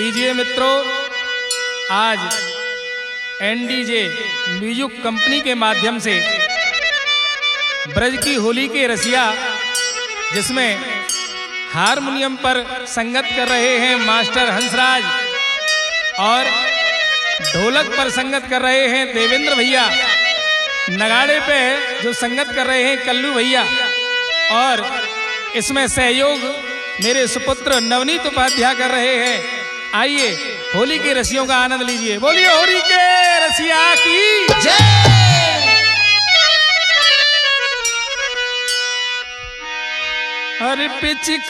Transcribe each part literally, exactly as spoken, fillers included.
लीजिए मित्रों, आज एनडीजे म्यूजिक कंपनी के माध्यम से ब्रज की होली के रसिया, जिसमें हारमोनियम पर संगत कर रहे हैं मास्टर हंसराज और ढोलक पर संगत कर रहे हैं देवेंद्र भैया, नगाड़े पे जो संगत कर रहे हैं कल्लू भैया, और इसमें सहयोग मेरे सुपुत्र नवनीत उपाध्याय कर रहे हैं। आइए होली के रसियों का आनंद लीजिए। बोलिए होली के रसिया की जय। अरे पिचकारी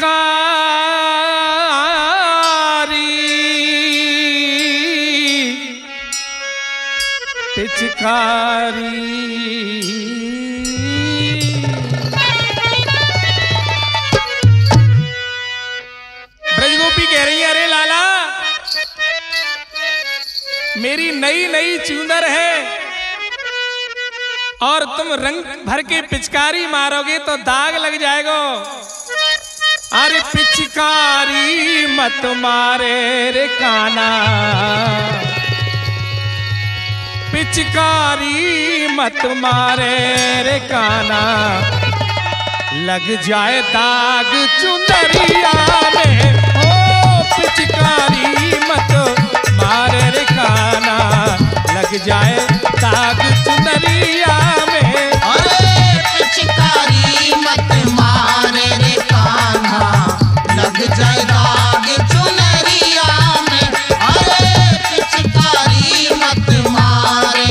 पिचकारी ब्रजगोपी कह रही है, अरे लाला मेरी नई नई चूंदर है और तुम रंग भर के पिचकारी मारोगे तो दाग लग जाएगा। अरे पिचकारी मत मारे रे काना, पिचकारी मत मारे रे काना, लग जाए दाग चुनरिया में। ओ पिचकारी मत मारे रे काना, लग जाए दाग चुनरिया में। अरे पिचकारी मत मारे रे कान्हा, लग जाए दाग चुनरिया में। अरे पिचकारी मत मारे।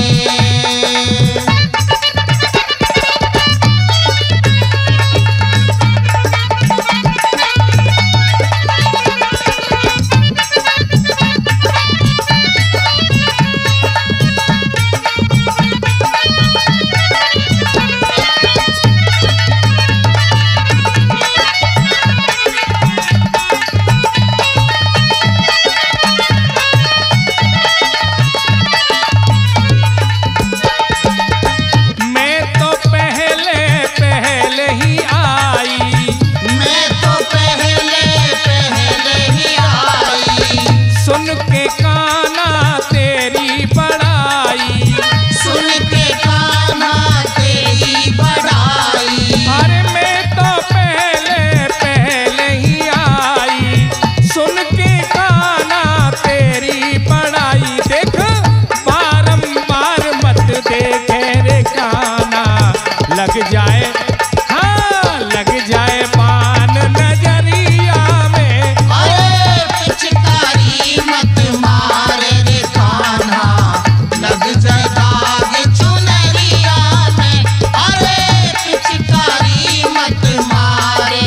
लग जाए, हाँ लग जाए पान नजरिया में। अरे पिचकारी मत मारे रे कान्हा, लग जाए दाग चुनरिया में। अरे पिचकारी मत मारे।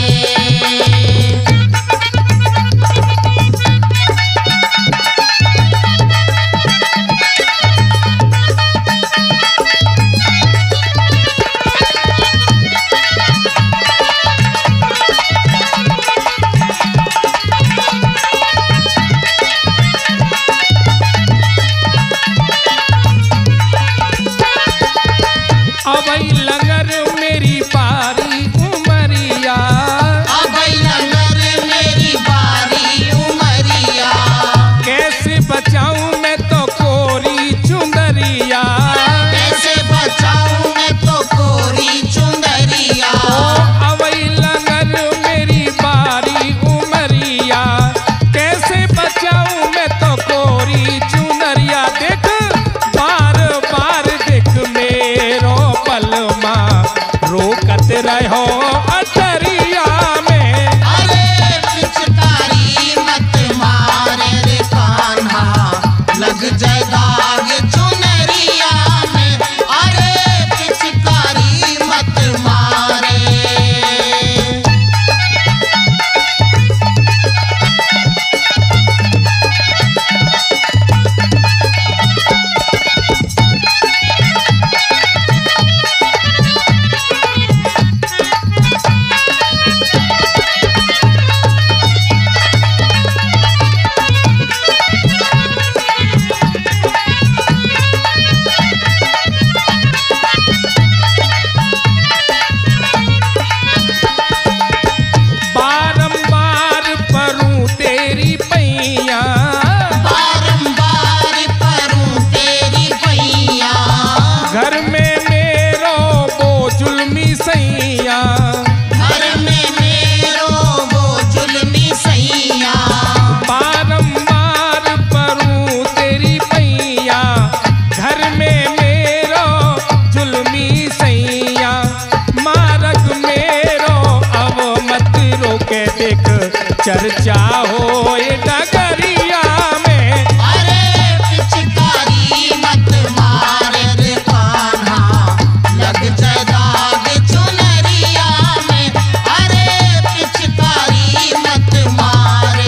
रोके देख चर्चा हो ये डगरिया में। अरे पिचकारी मत मार रे कान्हा, लग जाए दाग चुनरिया में। अरे पिचकारी मत मारे।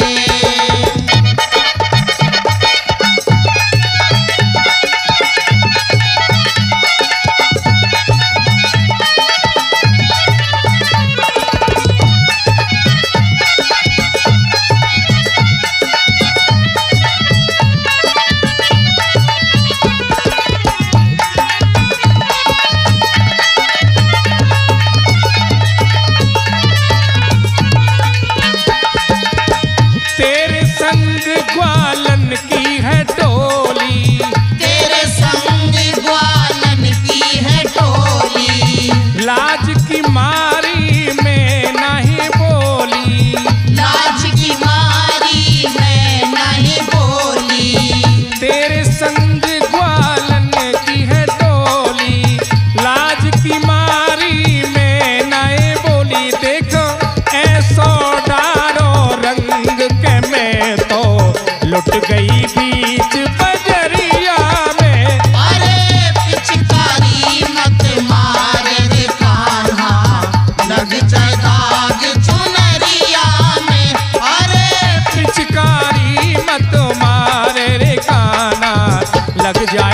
तेरे संग ग्वालन की है टोली, तेरे संग ग्वालन की है टोली। लाज की मारी में नहीं बोली, लाज की मारी मैं नहीं बोली। तेरे संग ग्वालन की है टोली, लाज की मारी में नहीं बोली। देखो ऐसो डारो रंग के मैं तो लुट गई बीच बजरिया में। अरे पिचकारी मत मार रे कान्हा, लग जाए दाग चुनरिया में। अरे पिचकारी मत मारे रे काना, लग जाए